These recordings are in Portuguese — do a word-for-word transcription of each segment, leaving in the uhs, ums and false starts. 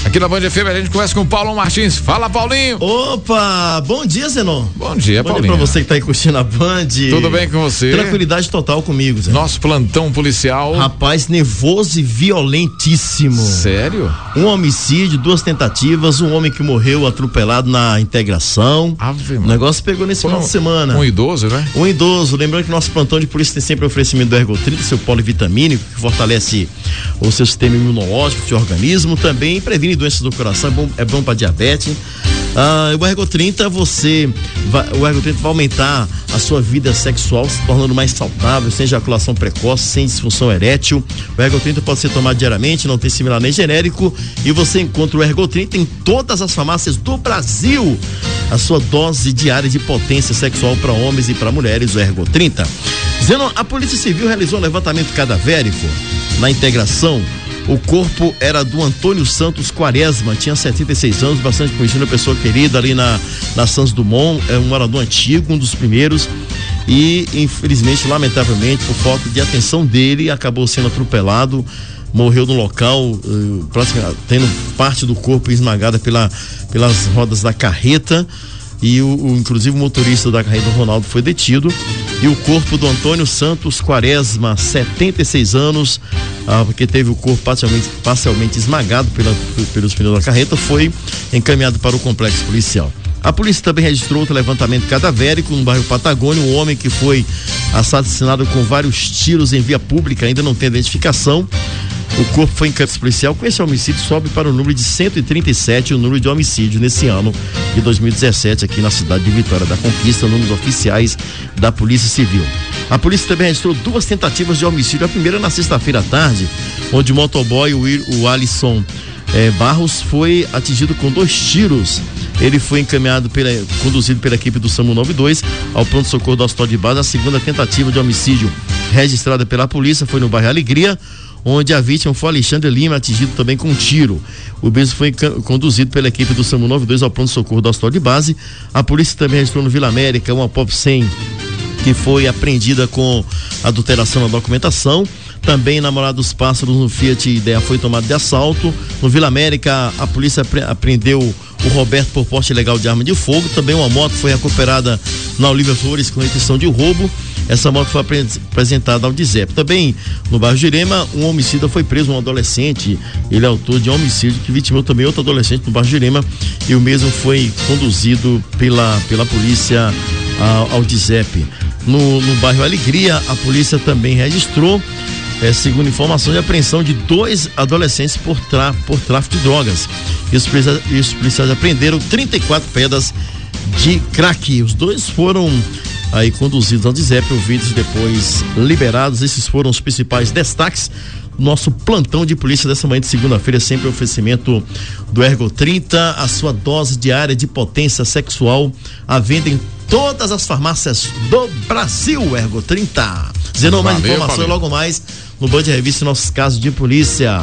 Aqui na Band F M a gente conversa com o Paulo Martins. Fala, Paulinho. Opa, bom dia, Zenon. Bom dia, bom Paulinho. Bom dia pra você que tá aí curtindo a Band. Tudo bem com você? Tranquilidade total comigo, Zenon. Nosso plantão policial. Rapaz, nervoso e violentíssimo. Sério? Um homicídio, duas tentativas, um homem que morreu atropelado na integração. Ave, o negócio pegou nesse Foi final um, de semana. Um idoso, né? Um idoso. Lembrando que nosso plantão de polícia tem sempre oferecimento do Ergotrinta, seu polivitamínico, que fortalece o seu sistema imunológico, seu organismo, também previne doenças do coração, é bom, é bom para diabetes. Ah, o Ergotrinta, você vai, o Ergotrinta vai aumentar a sua vida sexual, se tornando mais saudável, sem ejaculação precoce, sem disfunção erétil. O Ergotrinta pode ser tomado diariamente, não tem similar nem genérico, e você encontra o Ergotrinta em todas as farmácias do Brasil. A sua dose diária de potência sexual para homens e para mulheres, o Ergotrinta. Zenon, a Polícia Civil realizou um levantamento cadavérico na integração. O corpo era do Antônio Santos Quaresma, tinha setenta e seis anos, bastante conhecido, uma pessoa querida ali na, na Santos Dumont, é um morador antigo, um dos primeiros, e infelizmente, lamentavelmente, por falta de atenção dele, acabou sendo atropelado, morreu no local, uh, praticamente, tendo parte do corpo esmagada pela, pelas rodas da carreta. E o, o inclusive o motorista da carreta, Ronaldo, foi detido, e o corpo do Antônio Santos Quaresma, setenta e seis anos, ah, porque teve o corpo parcialmente, parcialmente esmagado pela, pelos pneus da carreta, foi encaminhado para o complexo policial. A polícia também registrou outro levantamento cadavérico no bairro Patagônia, um homem que foi assassinado com vários tiros em via pública, ainda não tem identificação. O corpo foi em campo policial. Com esse homicídio sobe para o número de cento e trinta e sete, o número de homicídio nesse ano de dois mil e dezessete aqui na cidade de Vitória da Conquista, números oficiais da Polícia Civil. A polícia também registrou duas tentativas de homicídio. A primeira na sexta-feira à tarde, onde o motoboy, o, o Alisson eh, Barros, foi atingido com dois tiros. Ele foi encaminhado, pela, conduzido pela equipe do SAMU noventa e dois ao pronto-socorro do Hospital de Base. A segunda tentativa de homicídio registrada pela polícia foi no bairro Alegria, onde a vítima foi Alexandre Lima, atingido também com um tiro. O mesmo foi conduzido pela equipe do SAMU noventa e dois ao pronto-socorro do Hospital de Base. A polícia também registrou no Vila América uma Pop cem que foi apreendida com adulteração na documentação. Também na Morada dos Pássaros, no Fiat Ideia, foi tomado de assalto. No Vila América, a polícia apreendeu o Roberto por porte ilegal de arma de fogo. Também uma moto foi recuperada na Olívia Flores com intenção de roubo. Essa moto foi apresentada ao DIZEP. Também no bairro Jurema, um homicida foi preso, um adolescente. Ele é autor de um homicídio que vitimou também outro adolescente no bairro Jurema, e o mesmo foi conduzido pela, pela polícia ao, ao DIZEP. No, no bairro Alegria, a polícia também registrou, É, segundo informações, de apreensão de dois adolescentes por, tra, por tráfico de drogas. E os policiais, e os policiais apreenderam trinta e quatro pedras de crack. Os dois foram aí conduzidos ao DIZEP, ouvidos e depois liberados. Esses foram os principais destaques do nosso plantão de polícia dessa manhã de segunda-feira, sempre oferecimento do Ergotrinta, a sua dose diária de potência sexual, à venda em todas as farmácias do Brasil. Ergotrinta. Zenon, mais informações logo mais no Band Revista e nossos casos de polícia.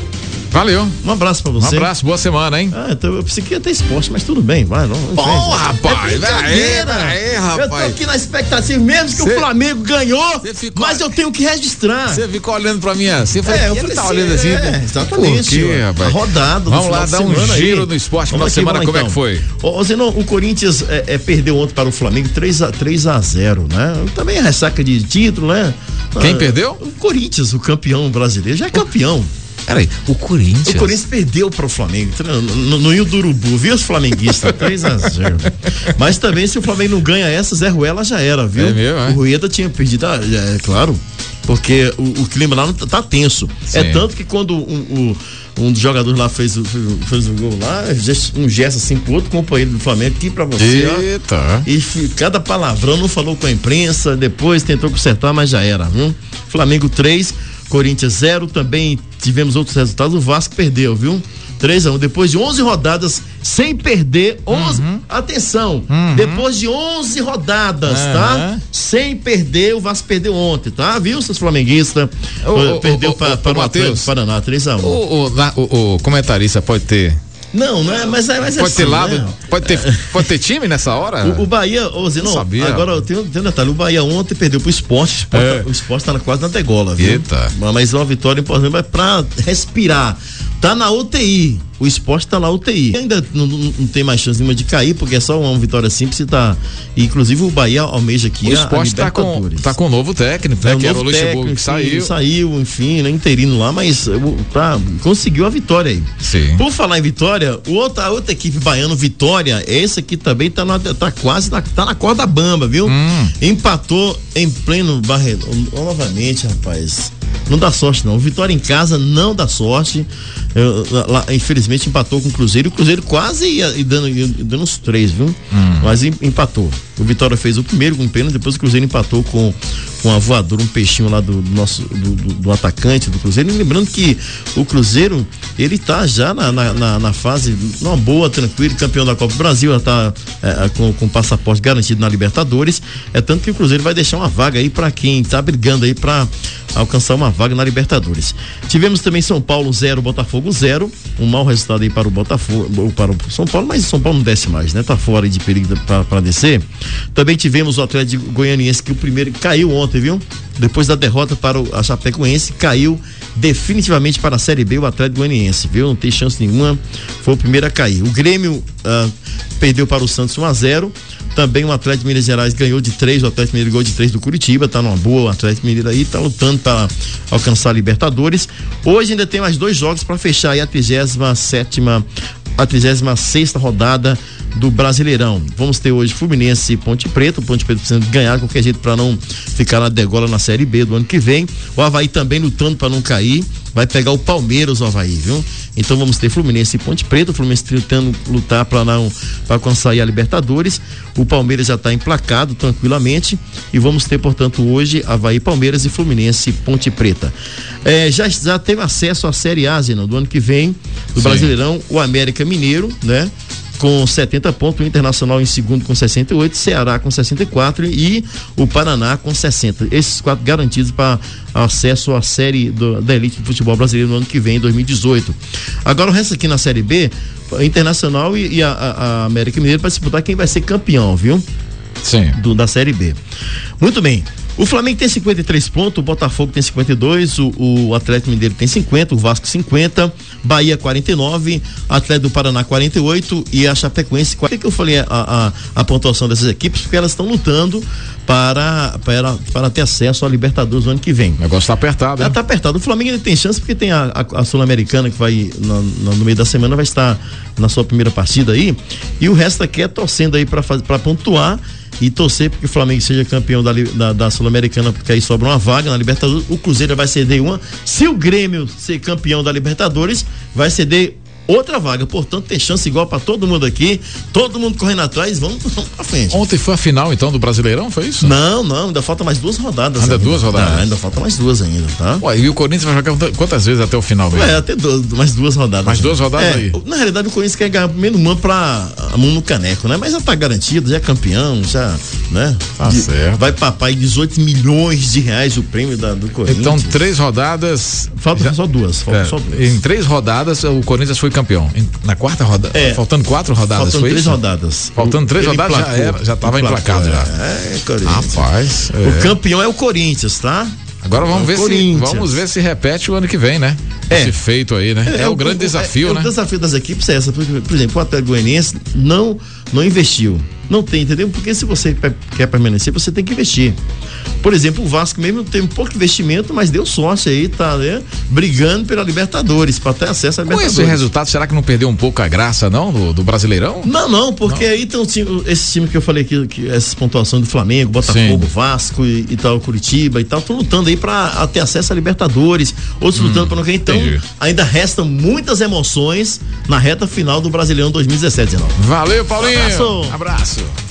Valeu. Um abraço pra você. Um abraço, boa semana, hein? Ah, então eu pensei que ia ter esporte, mas tudo bem, vai. Vamos Bom, rapaz. É brincadeira. Aí, rapaz. Eu tô aqui na expectativa, mesmo que Cê, o Flamengo ganhou, ficou, mas eu tenho que registrar. Você ficou olhando pra mim assim, eu falei, é, eu falei, tá olhando assim. É, exatamente. Por quê, rapaz? Rodado. Vamos lá, dar um giro aí no esporte na semana, como então. É que foi? Ô, Zenon, o Corinthians é, é, perdeu ontem para o Flamengo três a zero, né? Também é ressaca de título, né? Quem ah, perdeu? O Corinthians, o campeão brasileiro, já é campeão. Peraí, o Corinthians? O Corinthians perdeu para o Flamengo, no, no, no Rio do Urubu, viu os flamenguistas? três a zero. Mas também, se o Flamengo não ganha essa, Zé Ruela já era, viu? É mesmo, é? O Rueda tinha perdido, é claro, porque o, o clima lá não tá, tá tenso. Sim. É tanto que quando um, um, um dos jogadores lá fez, fez, fez um gol lá, um gesto assim pro outro companheiro do Flamengo, aqui pra você, Eita. Ó. E cada palavrão, não falou com a imprensa, depois tentou consertar, mas já era, viu? Flamengo três, Corinthians zero, também tivemos outros resultados, o Vasco perdeu, viu? três a um, depois de onze rodadas sem perder, onze, uhum. atenção, uhum. depois de onze rodadas, uhum. tá? Sem perder, o Vasco perdeu ontem, tá? Viu, seus flamenguistas? O, perdeu o, para, o, para o Atlético Paraná, três a um. O, o, o, o comentarista pode ter... Não, não é, mas é, mas é pode assim, ter lado, né? pode ter, pode ter time nessa hora? O, o Bahia, ô Zenon, agora tem, tem um detalhe, o Bahia ontem perdeu pro Sport, o Sport, é. o Sport tá quase na degola, viu? Eita. Mas é uma vitória importante, mas pra respirar, tá na U T I. O Sport tá na U T I. Ainda não, não, não tem mais chance nenhuma de cair, porque é só uma vitória simples e tá. Inclusive o Bahia almeja aqui. O Sport tá com, tá com um novo técnico, né? É, um que era o Luxemburgo, Luxemburgo, que saiu. Saiu, enfim, né? Interino lá, mas tá, conseguiu a vitória aí. Sim. Por falar em vitória, o outra, a outra equipe baiana, Vitória, essa aqui também tá, na, tá quase, na, tá na corda bamba, viu? Hum. Empatou em pleno Barreirão. Novamente, rapaz. Não dá sorte, não. Vitória em casa não dá sorte. Eu, lá, infelizmente empatou com o Cruzeiro. O Cruzeiro quase ia, ia, dando, ia dando uns três, viu? Hum. Mas empatou. O Vitória fez o primeiro com pênalti, depois o Cruzeiro empatou com, com a voadora, um peixinho lá do, do nosso do, do, do atacante do Cruzeiro. E lembrando que o Cruzeiro, ele tá já na, na, na, na fase, numa boa, tranquilo, campeão da Copa do Brasil, já tá é, com, com passaporte garantido na Libertadores. É tanto que o Cruzeiro vai deixar uma vaga aí para quem tá brigando aí para alcançar uma vaga na Libertadores. Tivemos também São Paulo zero, Botafogo zero, um mau resultado aí para o Botafogo, para o São Paulo, mas o São Paulo não desce mais, né? Tá fora aí de perigo para descer. Também tivemos o Atlético Goianiense, que o primeiro caiu ontem, viu? Depois da derrota para o a Chapecoense, caiu definitivamente para a Série B o Atlético Goianiense, viu? Não tem chance nenhuma, foi o primeiro a cair. O Grêmio uh, perdeu para o Santos um a zero. Também o Atlético Minas Gerais ganhou de três, o Atlético Mineiro ganhou de três do Curitiba, tá numa boa, o Atlético Mineiro aí tá lutando para alcançar a Libertadores. Hoje ainda tem mais dois jogos para fechar aí a trigésima sétima, a trigésima sexta rodada do Brasileirão. Vamos ter hoje Fluminense e Ponte Preta. O Ponte Preta precisa ganhar de qualquer jeito para não ficar na degola na Série B do ano que vem. O Avaí também lutando para não cair. Vai pegar o Palmeiras, o Avaí, viu? Então vamos ter Fluminense e Ponte Preta. O Fluminense tentando lutar para não para alcançar a Libertadores. O Palmeiras já está emplacado tranquilamente. E vamos ter, portanto, hoje Avaí, Palmeiras e Fluminense e Ponte Preta. É, já, já teve acesso à Série A, Zena, do ano que vem, do Sim. Brasileirão, o América Mineiro, né? Com setenta pontos, o Internacional em segundo com sessenta e oito, Ceará com sessenta e quatro e o Paraná com sessenta. Esses quatro garantidos para acesso à série do, da elite do futebol brasileiro no ano que vem, em dois mil e dezoito. Agora o resto aqui na Série B, Internacional e, e a, a América Mineiro para disputar quem vai ser campeão, viu? Sim. Do, da Série B. Muito bem. O Flamengo tem cinquenta e três pontos, o Botafogo tem cinquenta e dois, o, o Atlético Mineiro tem cinquenta, o Vasco cinquenta, Bahia quarenta e nove, Atlético do Paraná quarenta e oito e a Chapecoense. Por que, que eu falei a, a, a pontuação dessas equipes? Porque elas estão lutando para, para, para ter acesso à Libertadores no ano que vem. O negócio está apertado, hein? Está apertado. O Flamengo ainda tem chance porque tem a, a, a Sul-Americana que vai no, no, no meio da semana, vai estar na sua primeira partida aí, e o resto aqui é torcendo aí para pontuar e torcer porque o Flamengo seja campeão da, da, da Sul-Americana, porque aí sobra uma vaga na Libertadores. O Cruzeiro vai ceder uma. Se o Grêmio ser campeão da Libertadores, vai ceder outra vaga. Portanto, tem chance igual para todo mundo aqui, todo mundo correndo atrás. Vamos, vamos pra frente. Ontem foi a final então do Brasileirão, foi isso? Não, não, ainda falta mais duas rodadas. Ainda, ainda. duas rodadas? Ah, ainda falta mais duas ainda, tá? Ué, e o Corinthians vai jogar quantas vezes até o final mesmo? É, até duas, mais duas rodadas. Mais duas rodadas é, aí? Na realidade, o Corinthians quer ganhar primeiro mano pra a mão no caneco, né? Mas já tá garantido, já é campeão, já, né? Tá de, certo. Vai papar dezoito milhões de reais o prêmio da, do Corinthians. Então, três rodadas. Falta já, só duas, falta é, só duas. Em três rodadas, o Corinthians foi campeão. Em, na quarta rodada, é, faltando quatro rodadas, faltando foi três isso? rodadas. Faltando três Ele rodadas, emplacou, já era, já tava emplacado, já. É, Corinthians. Rapaz. É. O campeão é o Corinthians, tá? Agora vamos ver, se, vamos ver se repete o ano que vem, né? É. Esse feito aí, né? É, é o, o grande o, desafio, é, né? O desafio das equipes é essa. Por, por exemplo, o Atlético Goianiense não, não investiu. Não tem, entendeu? Porque se você quer permanecer, você tem que investir. Por exemplo, o Vasco mesmo tem um pouco investimento, mas deu sorte aí, tá, né? Brigando pela Libertadores, para ter acesso à Libertadores. Com esse resultado, será que não perdeu um pouco a graça, não, do, do Brasileirão? Não, não, porque não. Aí tem um time, esse time que eu falei aqui, que essas pontuações do Flamengo, Botafogo, Sim. Vasco e, e tal, Curitiba e tal, estão lutando aí para ter acesso à Libertadores, outros hum, lutando para não ganhar. Então, entendi. Ainda restam muitas emoções na reta final do Brasileirão dois mil e dezessete, Zenaldo. Valeu, Paulinho. Um abraço. Abraço.